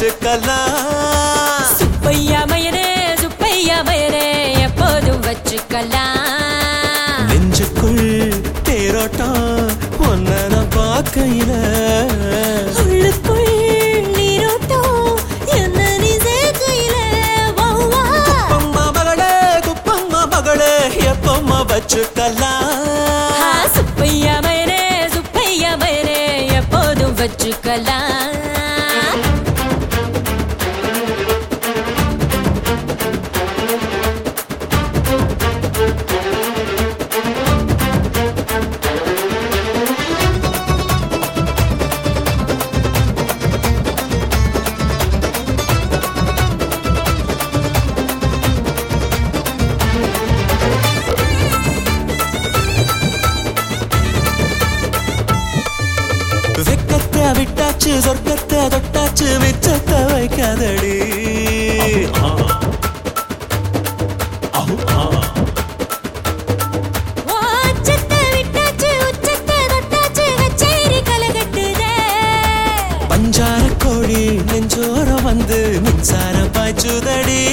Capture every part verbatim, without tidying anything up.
வச்சுக்கலாம். சுப்பையா மயரே சுப்பையா மயரே எப்போதும் வச்சுக்கலாம். நெஞ்சுக்குள் தேரோட்டம் ஒன்ன பார்க்கையில உள்ளுக்குள் நீரோட்டம் என்ன நீ சேர்க்கையில. குப்பம்மா மகளே குப்பம்மா மகளே எப்பம்மா வச்சுக்கலாம். சுப்பையா மயரே சுப்பையா மயரே எப்போதும் வச்சுக்கலாம். வெக்கத்தை விட்டாச்சு சொர்க்கத்தை தொட்டாச்சு மிச்சத்தை வைக்காதடி. பஞ்சார கோழி நெஞ்சோரம் வந்து மின்சாரம் பாய்ச்சுதடி.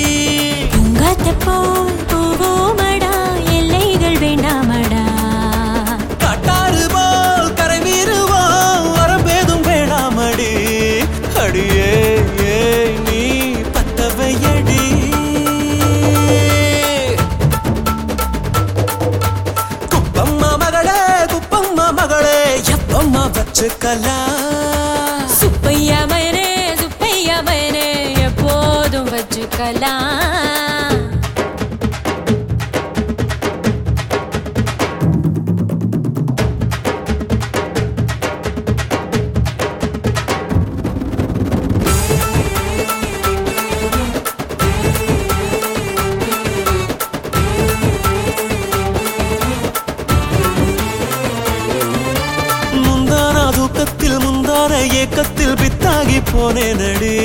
போல் போவோமடா எல்லைகள் வேண்டாமடா. காட்டாறு போல் கரை மீறுவோம் வரம்பேதும் வேணாமடி. அடியே ஏ நீ பத்தவையடி. குப்பம்மா மகளே குப்பம்மா மகளே எப்பம்மா வச்சுக்கலாம். சுப்பையா மயரே சுப்பையா மயரே எப்போதும் வச்சுக்கலாம். தூக்கத்தில் முந்தான ஏக்கத்தில் பித்தாகி போனேனடி.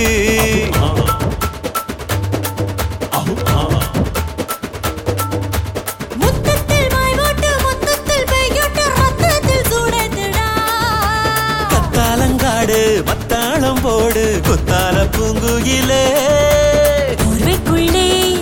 முத்தத்தில் மாய்வோட்டு முத்தத்தில் பெய்யோட்டு ரத்தத்தில் சூடத்துடா. கத்தாலங்காடு மத்தாளம் போடு குத்தால பூங்குயிலே. போர்வைக்குள்ளே